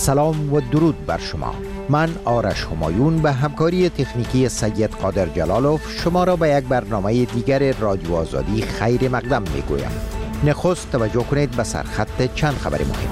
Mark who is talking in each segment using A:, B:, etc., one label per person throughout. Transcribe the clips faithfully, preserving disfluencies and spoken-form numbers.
A: سلام و درود بر شما. من آرش همایون به همکاری تکنیکی سید قادر جلالوف شما را به یک برنامه دیگر رادیو آزادی خیر مقدم میگویم. نخست توجه کنید به سرخط چند خبر مهم.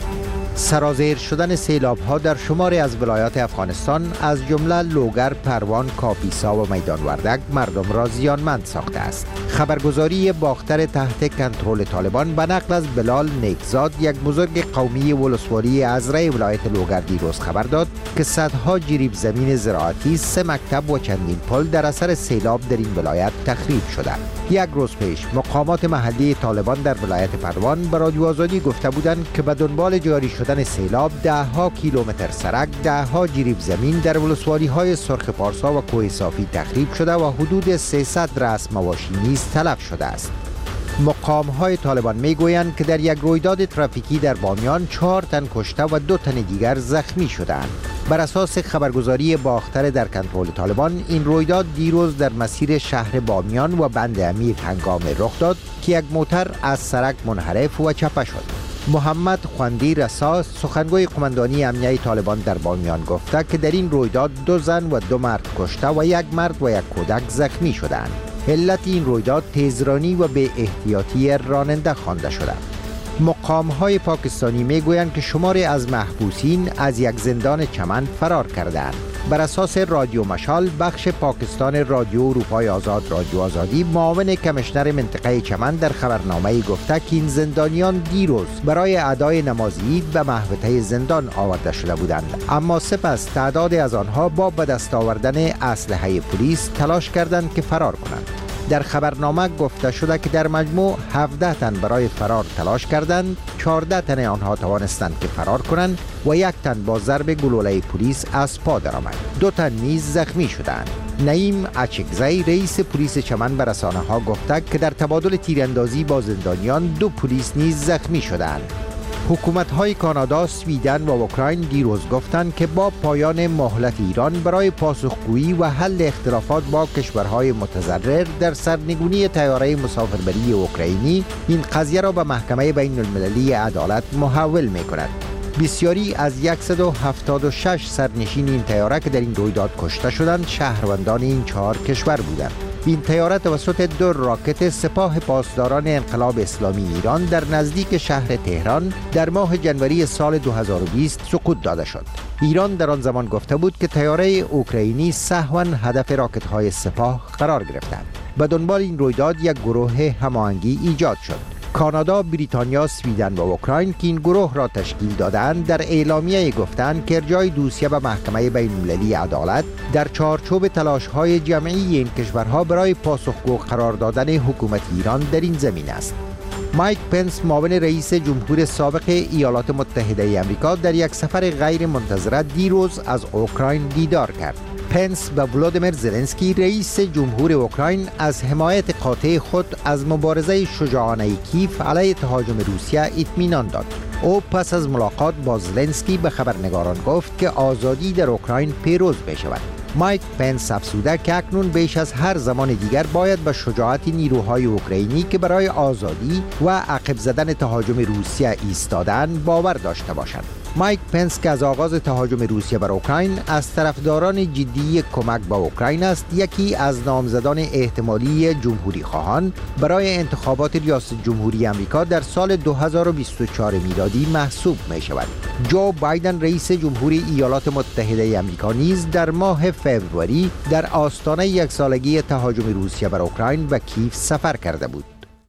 A: سرازیر شدن سیلاب ها در شماری از ولایات افغانستان از جمله لوگر، پروان، کاپیسا و میدان وردک مردم را زیانمند ساخته است. خبرگزاری باختر تحت کنترل طالبان به نقل از بلال نیکزاد، یک بزرگ قومی ولسوالی ازرع ولایت لوگر دیروز خبر داد که صدها جریب زمین زراعتی، سه مکتب و چندین پل در اثر سیلاب در این ولایت تخریب شده. یک روز پیش مقامات محلی طالبان در ولایت پروان به رادیو آزادی گفته بودند که به دنبال جاری شدن سیلاب ده ها کیلومتر سرک، ده ها جریب زمین در ولسوالی های سرخ پارسا و کوه صافی تخریب شده و حدود سیصد رأس مواشی نیز تلف شده است. مقام های طالبان می گویند که در یک رویداد ترافیکی در بامیان چهار تن کشته و دو تن دیگر زخمی شدند. بر اساس خبرگزاری باختر در کنترل طالبان، این رویداد دیروز در مسیر شهر بامیان و بند امیر هنگام رخ داد که یک موتر از سرک منحرف و چپه شد. محمد خوندی رسا، سخنگوی قماندانی امنیه طالبان در بامیان، گفته که در این رویداد دو زن و دو مرد کشته و یک مرد و یک کودک زخمی شدند. علت این رویداد تیزرانی و بی احتیاطی راننده خوانده شده. مقام های پاکستانی می گویند که شماری از محبوسین از یک زندان چمن فرار کردند. بر اساس رادیو مشال، بخش پاکستان رادیو اروپای آزاد رادیو آزادی، معاون کمشنر منطقه چمن در خبرنامه‌ای گفته که این زندانیان دیروز برای ادای نماز عید به محوطه زندان آورده شده بودند، اما سپس تعدادی از آنها با به دست آوردن اسلحه پلیس تلاش کردند که فرار کنند. در خبرنامه گفته شده که در مجموع هفده تن برای فرار تلاش کردند، چهارده تن آنها توانستند که فرار کنند و یک تن با ضرب گلوله پلیس از پا درآمد. دو تن نیز زخمی شدند. نعیم اچکزی، رئیس پلیس چمن، به رسانه‌ها گفته که در تبادل تیراندازی با زندانیان دو پلیس نیز زخمی شدند. حکومت‌های کانادا، سویدن و اوکراین دیروز گفتند که با پایان مهلت ایران برای پاسخگویی و حل اختلافات با کشورهای متضرر در سرنگونی طیاره مسافربری اوکراینی، این قضیه را به محکمه بین المللی عدالت محول می‌کند. بسیاری از صد و هفتاد و شش سرنشین این طیاره که در این رویداد کشته شدند شهروندان این چهار کشور بودند. این طیاره توسط دو راکت سپاه پاسداران انقلاب اسلامی ایران در نزدیک شهر تهران در ماه جنوری سال دو هزار و بیست سقوط داده شد. ایران در آن زمان گفته بود که طیاره اوکراینی سهواً هدف راکت‌های سپاه قرار گرفتند. به دنبال این رویداد یک گروه هماهنگی ایجاد شد. کانادا، بریتانیا، سویدن و اوکراین که این گروه را تشکیل دادند در اعلامیه گفتند که ارجاع دوسیه به محکمه بین المللی عدالت در چارچوب تلاش‌های جمعی این کشورها برای پاسخگو قرار دادن حکومت ایران در این زمین است. مایک پنس، معاون رئیس جمهور سابق ایالات متحده آمریکا، در یک سفر غیر منتظره دیروز از اوکراین دیدار کرد. پنس به ولادیمیر زلنسکی، رئیس جمهور اوکراین، از حمایت قاطع خود از مبارزه شجاعانه کیف علیه تهاجم روسیه اطمینان داد. او پس از ملاقات با زلنسکی به خبرنگاران گفت که آزادی در اوکراین پیروز بشود. مایک پنس افزوده که اکنون بیش از هر زمان دیگر باید به شجاعت نیروهای اوکراینی که برای آزادی و عقب زدن تهاجم روسیه ایستادند باور داشته باشند. مایک پنس که از آغاز تهاجم روسیه بر اوکراین از طرفداران جدی کمک به اوکراین است، یکی از نامزدان احتمالی جمهوری خواهان برای انتخابات ریاست جمهوری آمریکا در سال دو هزار و بیست و چهار میلادی محسوب می شود. جو بایدن، رئیس جمهوری ایالات متحده آمریکا، نیز در ماه فوریه در آستانه یک سالگی تهاجم روسیه بر اوکراین به کیف سفر کرده بود.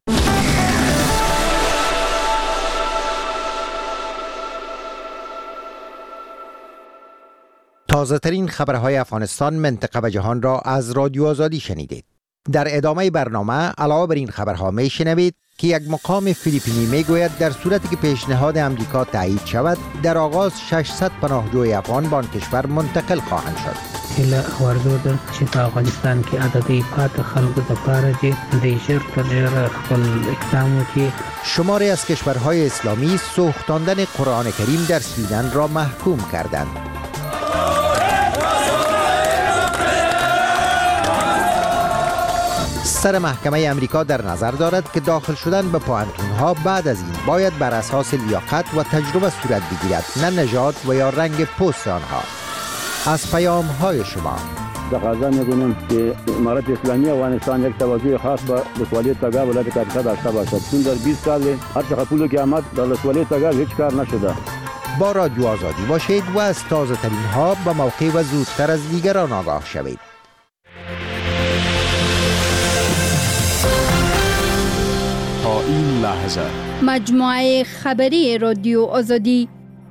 A: تازه ترین خبرهای افغانستان، منطقه و جهان را از رادیو آزادی شنیدید. در ادامه برنامه علاوه بر این خبرها می شنوید که یک مقام فیلیپینی می گوید در صورتی که پیشنهاد امریکا تایید شود، در آغاز ششصد پناهجوی افغان به آن کشور منتقل خواهند شد.
B: هله ورزو ده چې په افغانستان کې عددي پات خلکو د پاره چې د ژر تر ژره خپل اقدام وکړي.
A: شماری از کشورهای اسلامی سوختاندن قرآن کریم در سویدن را محکوم کردند. سر محکمه امریکا در نظر دارد که داخل شدن به پوهنتون‌ها بعد از این باید بر اساس لیاقت و تجربه صورت بگیرد، نه نژاد و یا رنگ پوست آنها. از پیام‌های شما
C: تقاضا می‌کنیم که امارت اسلامی افغانستان یک توجه خاص به ولسوالی تگا ولایت کاپیتا داشته باشد، چون در بیست سال هر چقدر پولی که آمد در ولسوالی تگا هیچ کار نشده.
A: با رادیو آزادی باشید و از تازه ترین ها به موقع و زودتر از دیگران آگاه شوید.
D: تا این لحظه
E: مجموعه خبری رادیو آزادی.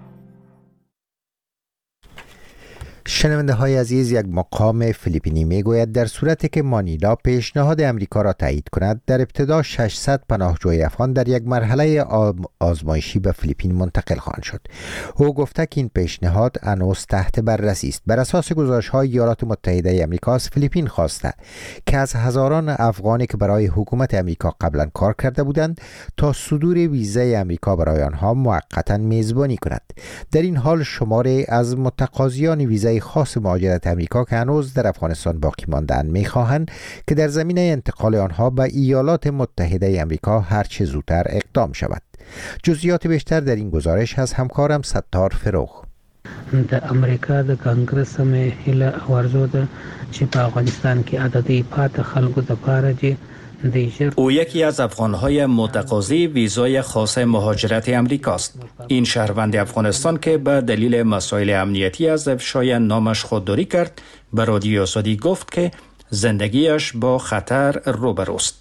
A: شنونده های عزیز، یک مقام فیلیپینی می گوید در صورتی که مانیلا پیشنهاد امریکا را تایید کند، در ابتدا ششصد پناهجوی افغان در یک مرحله آزمایشی به فیلیپین منتقل خواهند شد. او گفته که این پیشنهاد هنوز تحت بررسی است. بر اساس گزارش‌های ایالات متحده آمریکا از فیلیپین خواسته که از هزاران افغانی که برای حکومت امریکا قبلا کار کرده بودند تا صدور ویزای امریکا برای آنها موقتا میزبانی کند. در این حال شماری از متقاضیان ویزای خاص مهاجرت امریکا که هنوز در افغانستان باقی ماندن می‌خواهند که در زمینه انتقال آنها به ایالات متحده آمریکا هر چه زودتر اقدام شود. جزئیات بیشتر در این گزارش از همکارم ستار فروغ.
B: د امریکا د کانګرس مې هله ورزو ده چې په افغانستان کې عددي پات خلکو د پاره چې
F: او یکی از افغان‌های متقاضی ویزای خاص مهاجرت امریکاست. این شهروند افغانستان که به دلیل مسائل امنیتی از افشای نامش خودداری کرد، به رادیو آزادی گفت که زندگیش با خطر روبروست.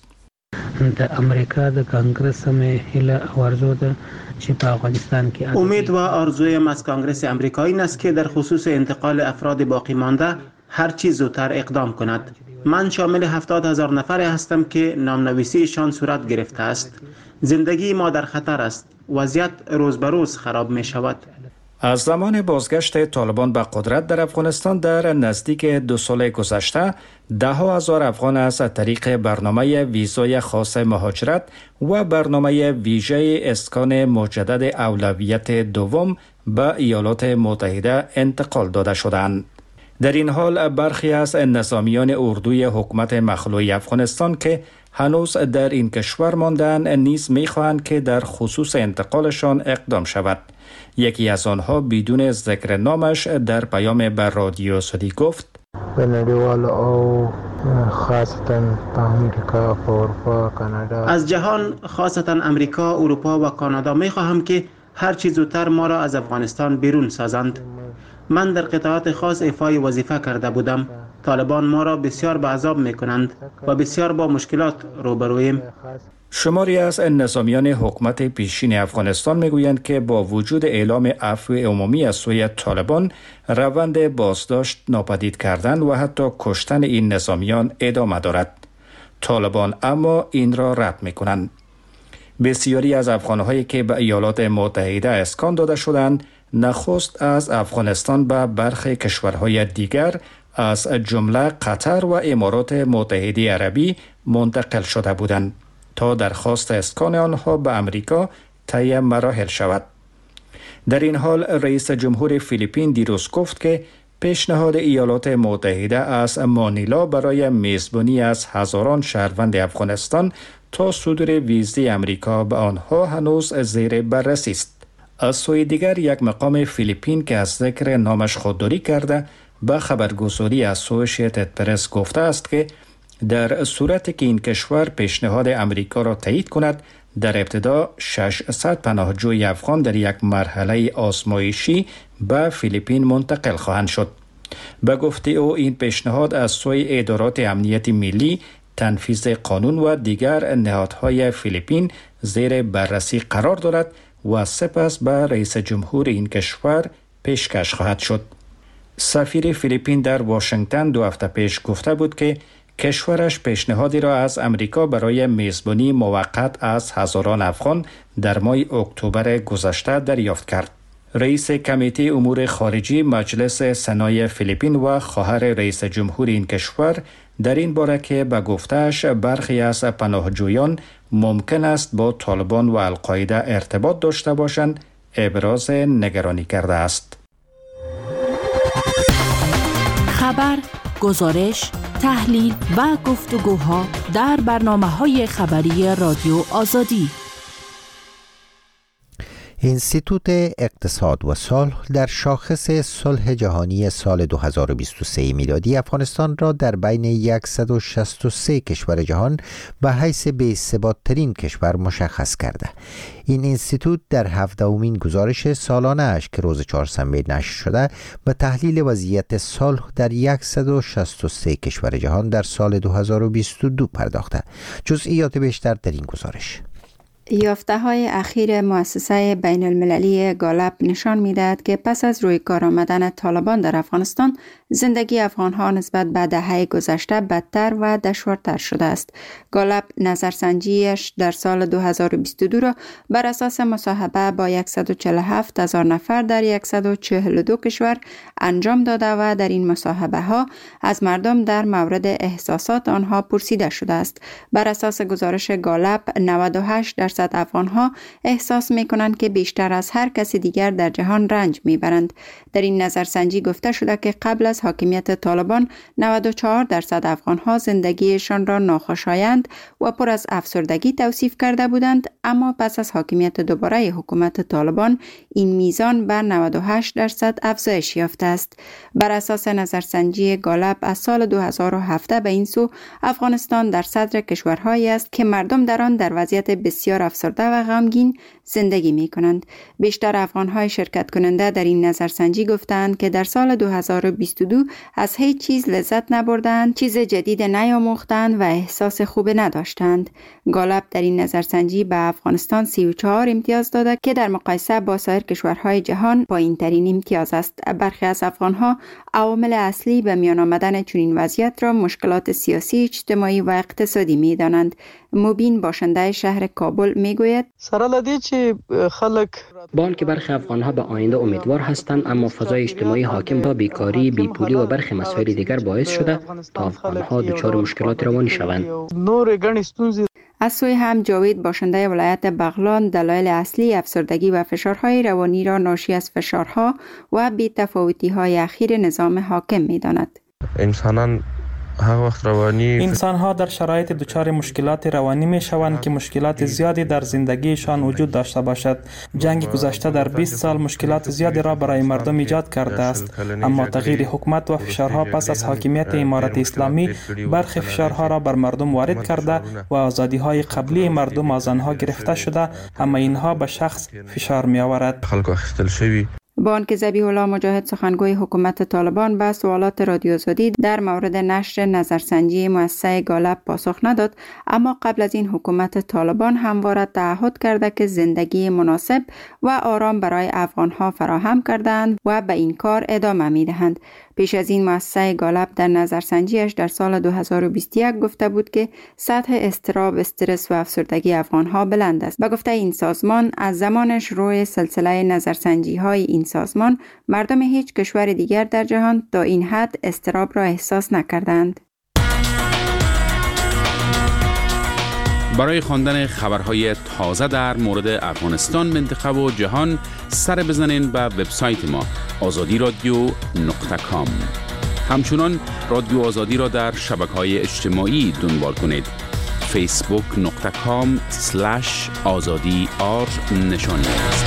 B: د امریکا د کانګرس مې هله ورزو ده چې په افغانستان کې
G: امید و آرزویم از کانگرس امریکا این است که در خصوص انتقال افراد باقی مانده هر چیز زودتر اقدام کند. من شامل هفتاد هزار نفر هستم که نامنویسیشان صورت گرفته است. زندگی ما در خطر است. وضعیت روز به روز خراب می شود.
F: از زمان بازگشت طالبان به قدرت در افغانستان در نزدیک دو سال گذشته، ده ها هزار افغان از طریق برنامه ویزای خاص مهاجرت و برنامه ویژه اسکان مجدد اولویت دوم به ایالات متحده انتقال داده شدند. در این حال برخی از نظامیان اردوی حکومت مخلوع افغانستان که هنوز در این کشور ماندند نیز می‌خواهند که در خصوص انتقالشان اقدام شود. یکی از آنها بدون ذکر نامش در پیام بر رادیو آزادی گفت:
H: به نړیوال او خاصتا په امریکا، په اروپا، کانادا،
G: از جهان خاصتا امریکا، اروپا و کانادا می‌خواهم که هر چیز زودتر ما را از افغانستان بیرون سازند. من در قطاعات خاص ایفای وظیفه کرده بودم. طالبان ما را بسیار به عذاب میکنند و بسیار با مشکلات روبرویم.
F: شماری از نظامیان حکومت پیشین افغانستان میگویند که با وجود اعلام عفو عمومی از سوی طالبان، روند بازداشت، ناپدید کردن و حتی کشتن این نظامیان ادامه دارد. طالبان اما این را رد میکنند. بسیاری از افغانهایی که به ایالات متحده اسکان داده شدند، نخست از افغانستان به برخی کشورهای دیگر از جمله قطر و امارات متحده عربی منتقل شده بودند تا درخواست اسکان آنها به امریکا طی مراحل شود. در این حال رئیس جمهور فیلیپین دیروز گفت که پیشنهاد ایالات متحده از مانیلا برای میزبانی از هزاران شهروند افغانستان تا صدور ویزای امریکا به آنها هنوز زیر بررسی است. از سوی دیگر یک مقام فیلیپین که از ذکر نامش خودداری کرده به خبرگزاری اسوسییتد پرس گفته است که در صورتی که این کشور پیشنهاد امریکا را تایید کند، در ابتدا ششصد پناهجوی افغان در یک مرحله آزمایشی به فیلیپین منتقل خواهند شد. به گفته او این پیشنهاد از سوی ادارات امنیت ملی، تنفیذ قانون و دیگر نهادهای فیلیپین زیر بررسی قرار دارد و سپس به رئیس جمهور این کشور پیشکش خواهد شد. سفیر فیلیپین در واشنگتن دو هفته پیش گفته بود که کشورش پیشنهادی را از امریکا برای میزبانی موقت از هزاران افغان در ماه اکتبر گذشته دریافت کرد. رئیس کمیته امور خارجی مجلس سنای فیلیپین و خواهر رئیس جمهور این کشور در این باره که به گفته‌اش برخی از پناهجویان ممکن است با طالبان و القاعده ارتباط داشته باشند، ابراز نگرانی کرده است.
I: خبر، گزارش، تحلیل و گفتگوها در برنامه‌های خبری رادیو آزادی.
A: انستیتوت اقتصاد و صلح در شاخص صلح جهانی سال دو هزار و بیست و سه میلادی افغانستان را در بین صد و شصت و سه کشور جهان به حیث بی‌ثبات‌ترین کشور مشخص کرده. این انستیتوت در هفدهمین گزارش سالانه اش که روز چهارشنبه نشر شده به تحلیل وضعیت صلح در صد و شصت و سه کشور جهان در سال دو هزار و بیست و دو پرداخته. جزئیات بیشتر در این گزارش.
J: یافته‌های اخیر مؤسسه بین المللی گالپ نشان می‌دهد که پس از روی کار آمدن طالبان در افغانستان، زندگی افغان‌ها نسبت به دهه گذشته بدتر و دشوارتر شده است. گالپ نظرسنجیش در سال دو هزار و بیست و دو را بر اساس مصاحبه با صد و چهل و هفت هزار نفر در صد و چهل و دو کشور انجام داده و در این مصاحبه‌ها از مردم در مورد احساسات آنها پرسیده شده است. بر اساس گزارش گالپ، نود و هشت درصد افغان‌ها احساس می‌کنند که بیشتر از هر کسی دیگر در جهان رنج می‌برند. در این نظرسنجی گفته شده که قبل از حاکمیت طالبان نود و چهار درصد افغان‌ها زندگیشان را ناخوشایند و پر از افسردگی توصیف کرده بودند، اما پس از حاکمیت دوباره حکومت طالبان این میزان به نود و هشت درصد افزایش یافته است. بر اساس نظرسنجی گالپ از سال دو هزار و هفت به این سو، افغانستان در صدر کشورهایی است که مردم در آن در وضعیت بسیار افسرده و غمگین زندگی می کنند. بیشتر افغان‌های شرکت کننده در این نظرسنجی گفتند که در سال دو هزار و بیست و دو از هیچ چیز لذت نبردند، چیز جدید نیاموختند و احساس خوب نداشتند. گالپ در این نظرسنجی به افغانستان سی و چهار امتیاز داده که در مقایسه با سایر کشورهای جهان پایین‌ترین امتیاز است. برخی از افغان‌ها عوامل اصلی به میان آمدن چنین وضعیت را مشکلات سیاسی، اجتماعی و اقتصادی می‌دانند. مبین باشنده شهر کابل میگوید
K: با آنکه برخی افغان‌ها به آینده امیدوار هستند، اما فضای اجتماعی حاکم با بیکاری، بیپولی و برخی مسائل دیگر باعث شده تا افغان‌ها دچار مشکلات روانی شوند.
J: از سوی هم جاوید باشنده ولایت بغلان دلایل اصلی افسردگی و فشارهای روانی را ناشی از فشارها و بی‌تفاوتی‌های اخیر نظام حاکم می‌داند.
L: انسانان
M: انسان ها در شرایط دچار مشکلات روانی می شوند که مشکلات زیادی در زندگیشان وجود داشته باشد. جنگ گذشته در بیست سال مشکلات زیادی را برای مردم ایجاد کرده است، اما تغییر حکومت و فشارها پس از حاکمیت امارت اسلامی برخی فشارها را بر مردم وارد کرده و آزادی های قبلی مردم از آنها گرفته شده، اما اینها به شخص فشار می آورد.
J: با آنکه ذبیح الله مجاهد سخنگوی حکومت طالبان به سوالات رادیو آزادی در مورد نشر نظرسنجی مؤسسه گالپ پاسخ نداد، اما قبل از این حکومت طالبان همواره تعهد کرده که زندگی مناسب و آرام برای افغانها فراهم کردند و به این کار ادامه می‌دهند. پیش از این مؤسسه گالپ در نظرسنجیش در سال دو هزار و بیست و یک گفته بود که سطح اضطراب، استرس و افسردگی افغانها بلند است. به گفته این سازمان، از زمانش روی سلسله نظرسنجی‌های این سازمان، مردم هیچ کشور دیگر در جهان تا این حد اضطراب را احساس نکردند.
N: برای خواندن خبرهای تازه در مورد افغانستان، منطقه و جهان سر بزنین به وبسایت ما آزادی رادیو نقطه کام. همچنان رادیو آزادی را در شبکه‌های اجتماعی دنبال کنید. فیسبوک نقطه کام سلش آزادی آر نشانی است.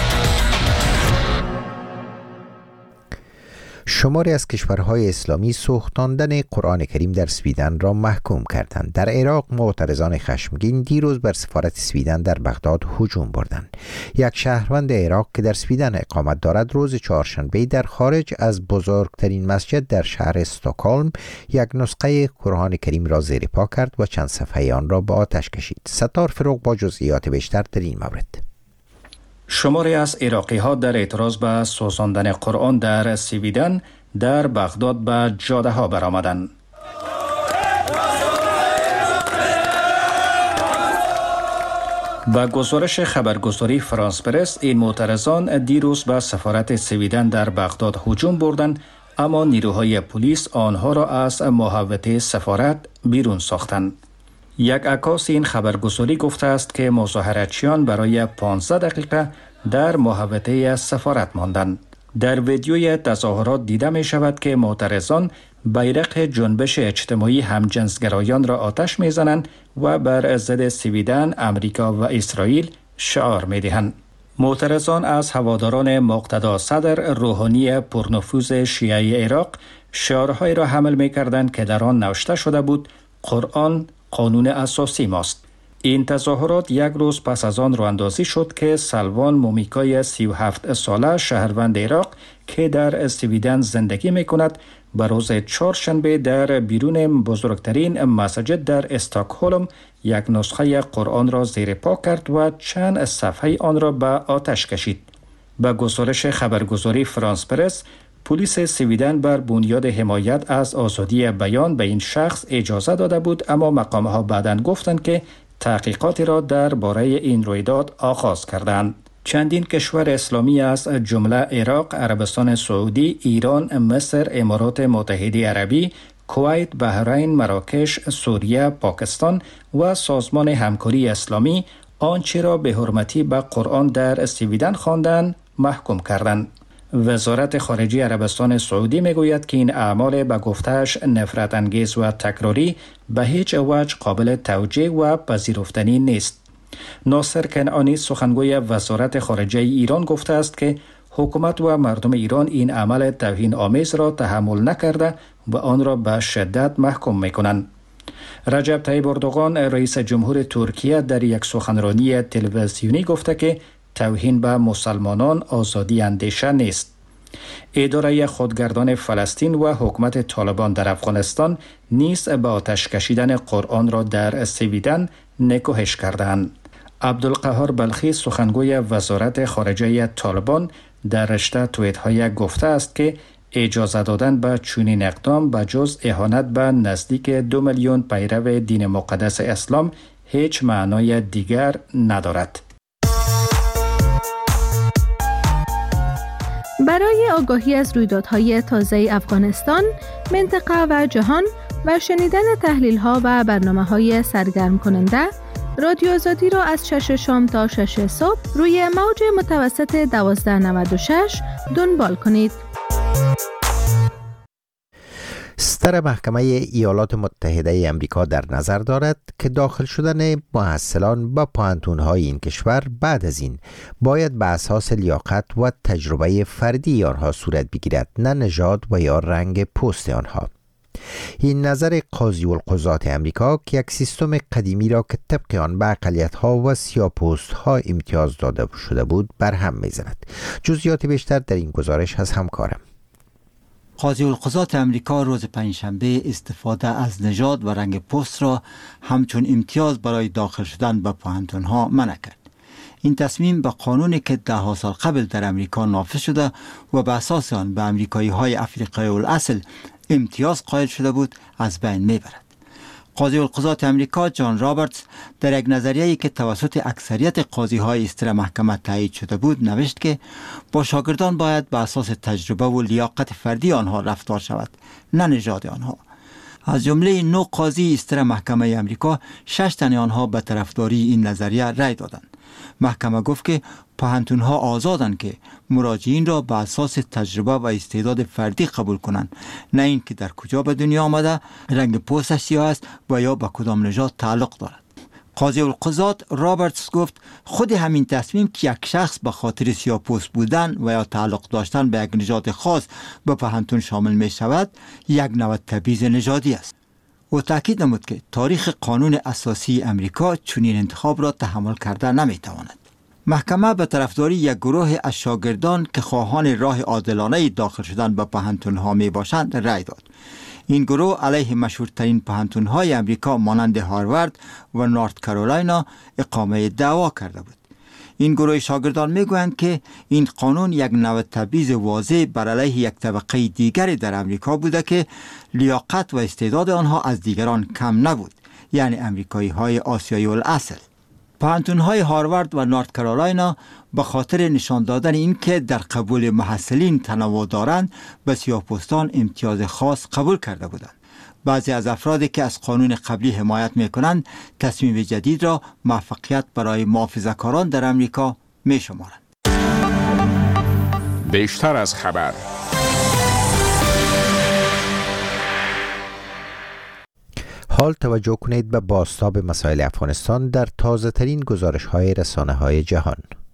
A: شماری از کشورهای اسلامی سوختاندن قرآن کریم در سویدن را محکوم کردند. در عراق معترضان خشمگین دیروز بر سفارت سویدن در بغداد هجوم بردند. یک شهروند عراق که در سویدن اقامت دارد روز چهارشنبه در خارج از بزرگترین مسجد در شهر استکهلم یک نسخه قرآن کریم را زیر پا کرد و چند صفحه آن را به آتش کشید. ستار فروغ با جزئیات بیشتر در این مورد.
F: شماری از عراقی ها در اعتراض به سوزاندن قرآن در سویدن در بغداد به جاده ها برآمدند. با گزارش خبرگزاری فرانس پرس، این معترضان دیروز به سفارت سویدن در بغداد هجوم بردند، اما نیروهای پلیس آنها را از محوطه سفارت بیرون ساختند. یک عکاس این خبرگزاری گفته است که مظاهراتچیان برای پانزده دقیقه در محوطه سفارت ماندند. در ویدیوی تظاهرات دیده می شود که معترضان بیرق جنبش اجتماعی همجنسگرایان را آتش میزنند و بر ضد سویدن، امریکا و اسرائیل شعار میدهند. معترضان از هواداران مقتدا صدر روحانی پرنفوذ شیعه عراق شعارهایی را حمل می‌کردند که در آن نوشته شده بود قرآن قانون اساسی ماست. این تظاهرات یک روز پس از آن راه‌اندازی شد که سلوان مومیکای سی و هفت ساله شهروند عراق که در سویدن زندگی می‌کند به روز چهارشنبه در بیرون بزرگترین مسجد در استکهلم یک نسخه قرآن را زیر پا کرد و چند صفحه آن را به آتش کشید. به گزارش خبرگزاری فرانس پرس، پلیس سویدن بر بنیاد حمایت از آزادی بیان به این شخص اجازه داده بود، اما مقام‌ها بعداً گفتند که تحقیقاتی را درباره این رویداد آغاز کردند. چندین کشور اسلامی از جمله عراق، عربستان سعودی، ایران، مصر، امارات متحده عربی، کویت، بحرین، مراکش، سوریه، پاکستان و سازمان همکاری اسلامی آنچه را به حرمتی به قرآن در سویدن خواندند محکوم کردند. وزارت خارجه عربستان سعودی میگوید که این اعمال به گفته‌اش نفرت انگیز و تکراری به هیچ وجه قابل توجیه و پذیرفتنی نیست. ناصر کنعانی سخنگوی وزارت خارجه ایران گفته است که حکومت و مردم ایران این عمل توهین آمیز را تحمل نکرده و آن را به شدت محکوم می‌کنند. رجب طیب اردوغان رئیس جمهور ترکیه در یک سخنرانی تلویزیونی گفته که توهین به مسلمانان آزادی اندیشه نیست. اداره خودگردان فلسطین و حکومت طالبان در افغانستان نیز به آتش کشیدن قرآن را در سویدن نکوهش کردند. عبدالقهار بلخی سخنگوی وزارت خارجه طالبان در رشته توییت‌های گفته است که اجازه دادن به چنین اقدام به جز اهانت به نزدیک دو میلیون پیرو دین مقدس اسلام هیچ معنای دیگر ندارد.
L: برای آگاهی از رویدادهای تازه افغانستان، منطقه و جهان و شنیدن تحلیل‌ها و برنامه‌های سرگرم کننده، رادیو آزادی را از شش شام تا شش صبح روی موج متوسط دوازده نود و شش دنبال کنید.
A: ستر محکمه ایالات متحده امریکا در نظر دارد که داخل شدن محصلان به پوهنتون‌های این کشور بعد از این باید به اساس لیاقت و تجربه فردی آنها صورت بگیرد، نه نژاد و یا رنگ پوست آنها. این نظر قاضی القضات امریکا که یک سیستم قدیمی را که طبق آن به اقلیت‌ها و سیاه‌پوست‌ها امتیاز داده شده بود برهم می‌زند. جزئیات بیشتر در این گزارش از همکارم.
O: قاضی القضات امریکا روز پنجشنبه استفاده از نژاد و رنگ پوست را همچون امتیاز برای داخل شدن به پوهنتون‌ها منع کرد. این تصمیم به قانونی که ده ها سال قبل در امریکا نافذ شده و به اساس آن به امریکایی‌های افریقایی الاصل امتیاز قائل شده بود از بین میبرد. قاضی القضات امریکا جان رابرتس در یک نظریه‌ای که توسط اکثریت قاضی‌های استر محکمه تایید شده بود نوشت که با شاگردان باید به اساس تجربه و لیاقت فردی آنها رفتار شود، نه نژاد آنها. از جمله نه قاضی استر محکمه امریکا، شش تن آنها به طرفداری این نظریه رأی دادند. محکمه گفت که پوهنتون‌ها آزادند که مراجعین را به اساس تجربه و استعداد فردی قبول کنند، نه اینکه در کجا به دنیا آمده، رنگ پوستش سیاه است و یا به کدام نژاد تعلق دارد. قاضی القضات رابرتس گفت خود همین تصمیم که یک شخص به خاطر سیاه‌پوست بودن و یا تعلق داشتن به یک نژاد خاص به پوهنتون شامل می شود، یک نوع تبعیض نژادی است. او تاکید نمود که تاریخ قانون اساسی امریکا چنین انتخاب را تحمل کرده نمی تواند. محکمه به طرفداری یک گروه از شاگردان که خواهان راه عادلانه داخل شدن به پوهنتون‌ها می باشند رأی داد. این گروه علیه مشهورترین پوهنتون‌های امریکا مانند هاروارد و نورت کارولاینا اقامه دعوا کرده بود. این گروه شاگردان میگویند که این قانون یک نوع تبعیض واضح بر علیه یک طبقه دیگری در امریکا بوده که لیاقت و استعداد آنها از دیگران کم نبود، یعنی امریکایی‌های آسیایی الاصل. پوهنتون‌های هاروارد و نورت کارولاینا به خاطر نشان دادن این که در قبول محصلین تنوع دارند به سیاه‌پوستان امتیاز خاص قبول کرده بودند. بعضی از افرادی که از قانون قبلی حمایت می‌کنند تصمیم جدید را موفقیت برای محافظه‌کاران در امریکا می‌شمارند.
N: بیشتر از خبر
A: حال توجه کنید به بازتاب مسائل افغانستان در تازه ترین گزارش های رسانه های جهان.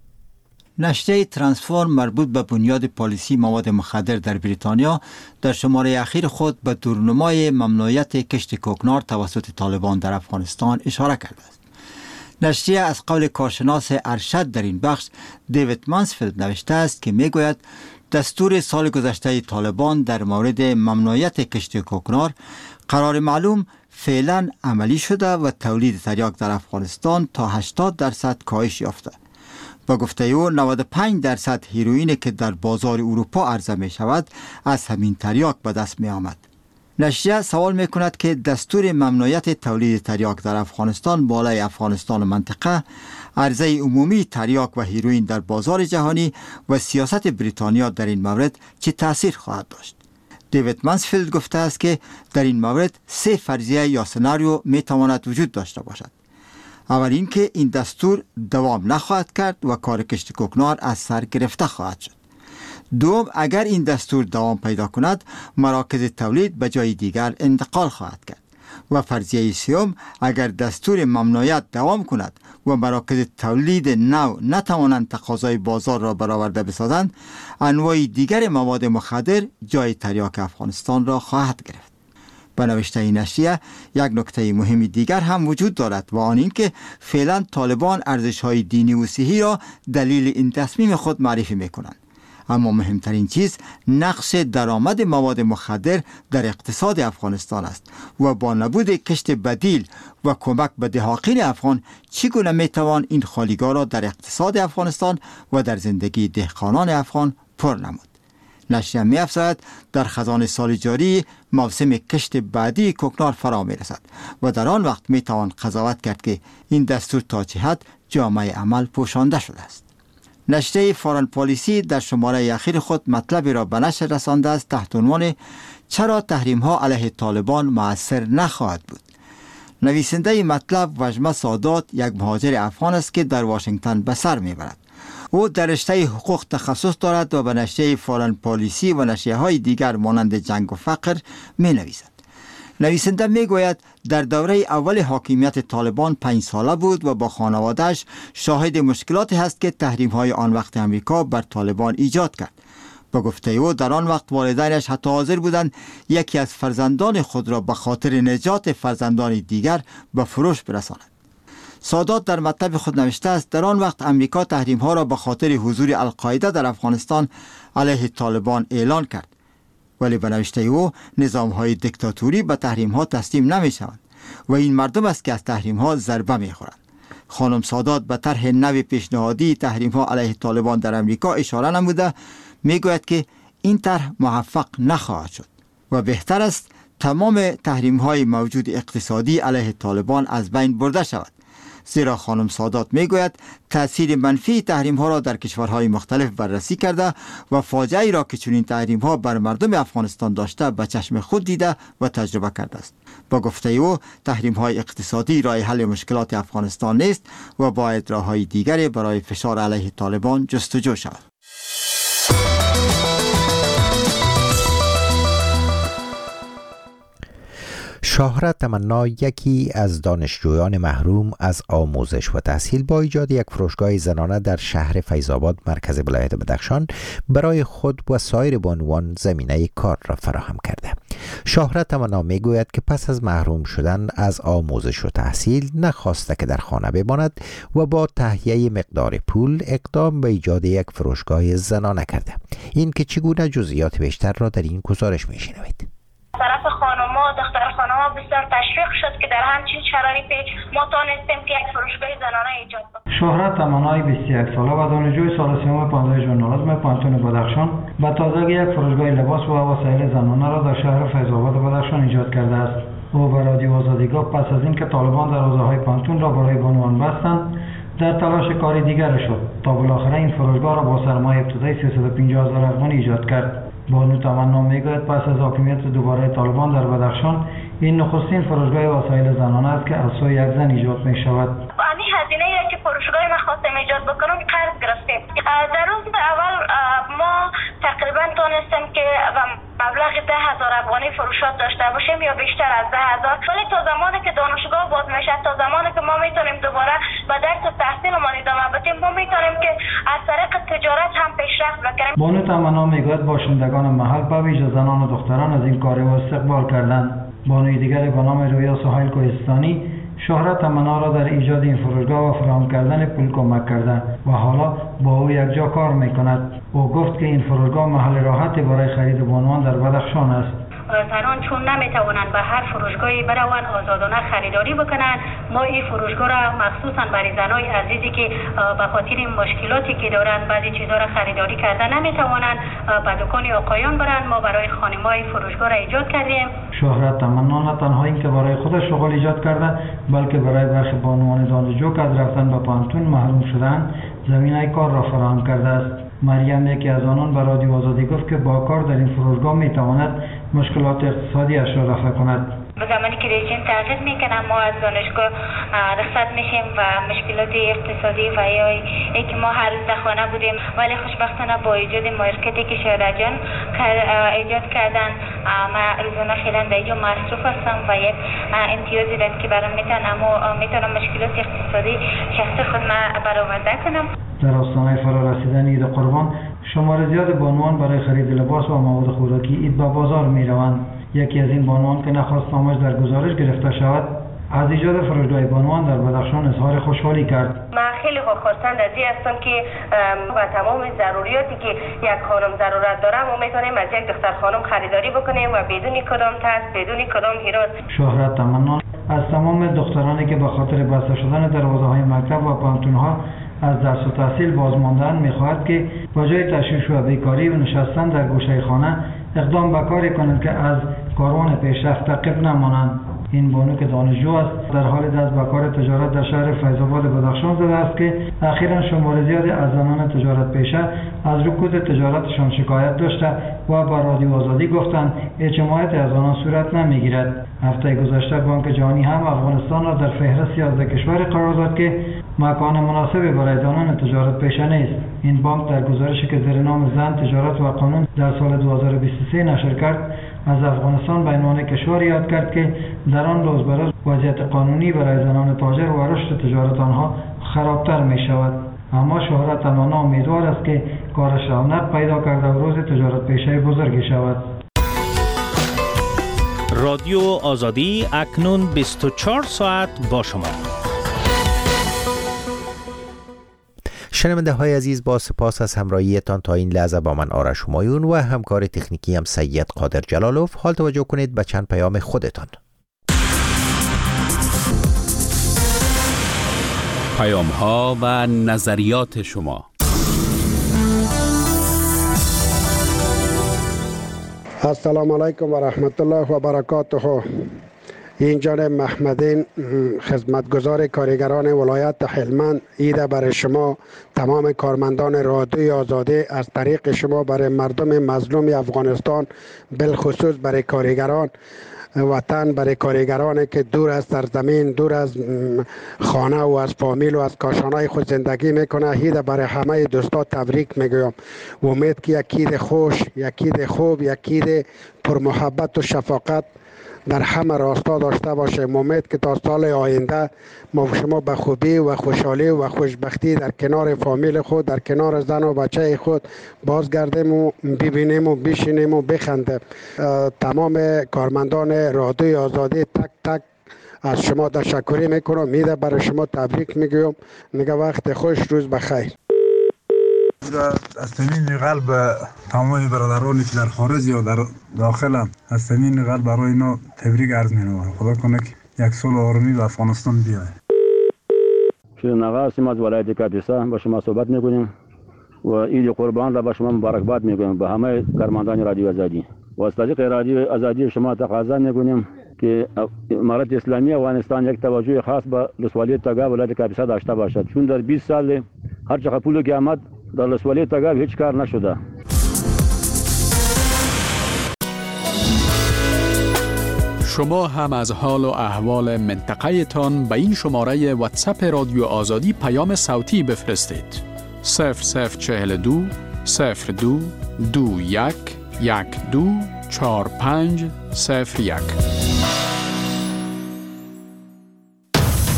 O: نشریه ترانسفورم مربوط به بنیاد پالیسی مواد مخدر در بریتانیا در شماره اخیر خود به دورنمای ممنوعیت کشت کوکنار توسط طالبان در افغانستان اشاره کرده است. نشریه از قول کارشناس ارشد در این بخش دیوید مانسفیلد نوشته است که میگوید دستور سال گذشته طالبان در مورد ممنوعیت کشت کوکنار قرار معلوم فعلا عملی شده و تولید تریاک در افغانستان تا هشتاد درصد کاهش یافته. با گفته او نود و پنج درصد هیروئین که در بازار اروپا عرضه می شود از همین تریاک به دست می آمد. نشریه سوال می کند که دستور ممنوعیت تولید تریاک در افغانستان بالای افغانستان و منطقه، عرضه عمومی تریاک و هیروئین در بازار جهانی و سیاست بریتانیا در این مورد چه تأثیر خواهد داشت. دیوید مانسفیلد گفته است که در این مورد سه فرضیه یا سناریو می تواند وجود داشته باشد. اول اینکه این دستور دوام نخواهد کرد و کار کشت کوکنار از سر گرفته خواهد شد. دوم، اگر این دستور دوام پیدا کند مراکز تولید به جای دیگر انتقال خواهد کرد. و فرضیه سوم، اگر دستور ممنوعیت دوام کند و مراکز تولید نو نتوانند تقاضای بازار را برآورده بسازند، انواع دیگر مواد مخدر جای تریاک افغانستان را خواهد گرفت. به نوشته این نشریه یک نکته مهم دیگر هم وجود دارد و آن این که فعلا طالبان ارزش‌های دینی و صحی را دلیل این تصمیم خود معرفی می‌کنند. اما مهمترین چیز نقش درآمد مواد مخدر در اقتصاد افغانستان است و با نبود کشت بدیل و کمک به دهاقین افغان چگونه میتوان این خالیگاه را در اقتصاد افغانستان و در زندگی دهقانان افغان پر نمود. نشریه می‌افزاید در خزان سال جاری موسم کشت بعدی کوکنار فرا می‌رسد و در آن وقت میتوان قضاوت کرد که این دستور تا چه حد جامعه عمل پوشانده شده است. نشریه فارن پالیسی در شماره اخیر خود مطلبی را به نشر رسانده است تحت عنوان چرا تحریم ها علیه طالبان مؤثر نخواهد بود. نویسنده مطلب وجمه سادات یک مهاجر افغان است که در واشنگتن به سر میبرد. او در رشته حقوق تخصص دارد و به نشریه فارن پالیسی و نشریه های دیگر مانند جنگ و فقر می نویسد. نویسنده می گوید در دوره اول حاکمیت طالبان پنج ساله بود و با خانوادهش شاهد مشکلاتی هست که تحریم های آن وقت امریکا بر طالبان ایجاد کرد. با گفته او در آن وقت والدینش حتی حاضر بودند یکی از فرزندان خود را به خاطر نجات فرزندان دیگر به فروش برساند. سادات در مطلب خود نوشته است در آن وقت امریکا تحریم ها را به خاطر حضور القاعده در افغانستان علیه طالبان اعلان کرد. ولی به نوشته او نظام های دیکتاتوری به تحریم ها تسلیم نمی شوند و این مردم است که از تحریم ها ضربه می خورند. خانم سادات به طرح نو پیشنهادی تحریم ها علیه طالبان در امریکا اشاره نموده می گوید که این طرح موفق نخواهد شد و بهتر است تمام تحریم های موجود اقتصادی علیه طالبان از بین برده شود. زیرا خانم سادات می گوید تأثیر منفی تحریم ها را در کشورهای مختلف بررسی کرده و فاجعه‌ای را که چنین تحریم ها بر مردم افغانستان داشته به چشم خود دیده و تجربه کرده است. با گفته او تحریم های اقتصادی راه حل مشکلات افغانستان نیست و باید راه های دیگری برای فشار علیه طالبان جستجو شود.
A: شهرت تمنا یکی از دانشجویان محروم از آموزش و تحصیل با ایجاد یک فروشگاه زنانه در شهر فیض‌آباد مرکز ولایت بدخشان برای خود و سایر بانوان زمینه کار را فراهم کرده. شهرت تمنا میگوید که پس از محروم شدن از آموزش و تحصیل نخواسته که در خانه بماند و با تهیه مقدار پول اقدام به ایجاد یک فروشگاه زنانه کرده. این که چگونه جزئیات بیشتر را در این گزارش میشنوید.
P: طرف خانم‌ها دختر خانم‌ها بسیار تشویق شد که در همچین شرایطی ما توانستیم که یک فروشگاه زنانه ایجاد کنیم.
Q: شهرت تمنای بیست و یک ساله و دانشجوی سال سوم پانزده ژورنالیسم پانتون بدخشان با تازگی یک فروشگاه لباس و وسایل زنانه را در شهر فیض‌آباد بدخشان ایجاد کرده است. او به رادیو آزادی گفت پس از اینکه طالبان دروازه‌های پانتون را برای بانوان بستند در تلاش کاری دیگر شد تا بالاخره این فروشگاه را با سرمایه ابتدایی سیصد و پنجاه هزار افغان ایجاد کرد. بانو تمنا میگوید پس از حاکمیت دوباره طالبان در بدخشان این نخستین فروشگاه وسایل زنانه است که از سوی یک زن ایجاد می شود.
P: همین هزینه ای که فروشگاه ما خواستیم ایجاد بکنم قرض گرفتیم. در روز اول ما تقریبا تونستیم که مبلغ ده هزار افغانی فروشات داشته باشیم یا بیشتر از ده هزار، ولی تا زمانی که دانشگاه باز میشه، تا زمانی که ما میتونیم دوباره به درس و تحصیلمان ادامه بدیم، ما میتونیم که از طریق تجارت هم پیشرفت بکنیم.
Q: بانو تمنا میگوید باشندگان محل به ویژه زنان و دختران از این کار استقبال کردند. بانوی دیگری به نام رویا سهیل کوهستانی شهرت تمنا را در ایجاد این فروشگاه و فراهم کردن پول کمک کرده و حالا با او یک جا کار میکند. او گفت که این فروشگاه محل راحتی برای خرید بانوان در بدخشان است.
R: زنان چون نمیتوانند به هر فروشگاهی بروند آزادانه خریداری بکنند، ما این فروشگاه را مخصوصا برای زنای عزیزی که به خاطر مشکلاتی که دارند بعضی چیزا را خریداری کرده نمیتوانند به دکان آقایان برند، ما برای خانم‌های فروشگاه را ایجاد کردیم.
Q: شهرت تمنا نه تنها این که برای خودش شغل ایجاد کرده، بلکه برای برخی بانوان دانشجو که از رفتن به پانتون محروم شدند زمینه کار را فراهم کرده است. مریم یکی از آنان به رادیو آزادی گفت که با کار در این فروشگاه میتواند مشکلات اقتصادی اش را رفع کند.
R: به زمانی که رژیم تغییر میکنه ما از دانشگاه رخصت میشیم و مشکلات اقتصادی و یا اینکه ما هر روز در خانه بودیم، ولی خوشبختانه با ایجاد مارکتی که شهرت جان ایجاد کردن ما روزانه خیلی در اینجا مصروف هستم و یک امتیازی دارم که برام میتونم میتونم مشکلات اقتصادی شخص خود ما برآورده کنم.
Q: در آستانه فرا رسیدن عید قربان شمار زیاد بانوان برای خرید لباس و مواد خوراکی عید به بازار می روند. یکی از این بانوان که نخواست نامش در گزارش گرفته شود از ایجاد فروشگاه بانوان در بدخشان اظهار خوشحالی کرد.
R: من خیلی خرسند از این هستم که با تمام ضروریاتی که یک خانم ضرورت داره ما میتونیم از یک دختر خانم خریداری بکنیم و بدون کدام ترس، بدون کدام هراس.
Q: شهرت تمنا از تمام دخترانی که به خاطر بسته شدن دروازه‌های مکتب و پانتون‌ها از درس و تحصیل باز ماندن می‌خواهد که با جای تشویش و بیکاری و نشستن در گوشه خانه اقدام به کاری کنند که از کاروان پیشرفت تعقیب نمانند. این بانو که دانشجو است در حال دست به کار تجارت در شهر فیض آباد بدخشان زده است که اخیراً شمار زیادی از زنان تجارت پیشه از رکود تجارتشان شکایت داشته و با رادیو آزادی گفتند هیچ حمایتی از آنها صورت نمیگیرد. هفته گذشته بانک جهانی هم افغانستان را در فهرست یازده کشور قرار داد که مکان مناسبی برای زنان تجارت پیشه نیست. این بانک در گزارشی که زیر نام زن تجارت و قانون در سال دو هزار و بیست و سه نشر کرد از افغانستان به عنوان کشوری یاد کرد که در آن روز به روز وضعیت قانونی برای زنان تاجر و رشد تجارت آنها خرابتر می شود. اما شهرت تمنا امیدوار است که کارش رونق پیدا کرده و روز تجارت پیشه بزرگی شود.
S: رادیو آزادی اکنون بیست و چهار ساعت با شما.
A: شنونده های عزیز با سپاس از همراهیتان تا این لحظه با من آرش همایون و همکار تکنیکی هم سید قادر جلالوف. حال توجه کنید به چند پیام خودتان.
N: پیام ها و نظریات شما.
T: السلام علیکم و رحمت الله و برکاته. این جانب محمدین خدمتگزار کارگران ولایت هلمند ایده برای شما تمام کارمندان رادیوی آزادی از طریق شما برای مردم مظلوم افغانستان بالخصوص برای کارگران وطن، برای کارگرانی که دور از سرزمین، دور از خانه و از فامیل و از کاشانهای خود زندگی میکنه، ایده برای همه دوستا تبریک میگویم. امید که یک عید خوش، یک عید خوب، یک عید پر محبت و شفقت در همه راستا داشته باشه. امید که تا سال آینده ما شما به خوبی و خوشحالی و خوشبختی در کنار فامیل خود، در کنار زن و بچه خود بازگردیم و ببینیم و بشینیم و بخندیم. تمام کارمندان رادیوی آزادی تک تک از شما تشکر میکنم. میده برای شما تبریک میگویم. میگه وقت خوش، روز بخیر.
U: از صمیم قلب تمام برادرانی که در خارج یا در داخل هم از صمیم قلب برای اینا تبریک عرض می‌نمایم. خدا کنه که یک سال آرامی به افغانستان بیاید.
C: شیرین آقا هستیم از ولایت کاپیسا، با شما صحبت می‌کنیم و عید قربان را به شما مبارکباد می‌گویم به همه کارمندان رادیو آزادی. و از طریق رادیو آزادی شما تقاضا می‌کنیم که امارت اسلامی افغانستان یک توجه خاص به ولسوالی تگا ولایت کاپیسا داشته باشد، چون در بیست سال هر چقدر پولی که آمد در ولسوالی تگا هیچ کار نشده.
D: شما هم از حال و احوال منطقه تان به این شماره واتساپ رادیو آزادی پیام صوتی بفرستید. صفر صفر چهل و دو صفر دو دو یک یک دو چهار پنج صفر یک.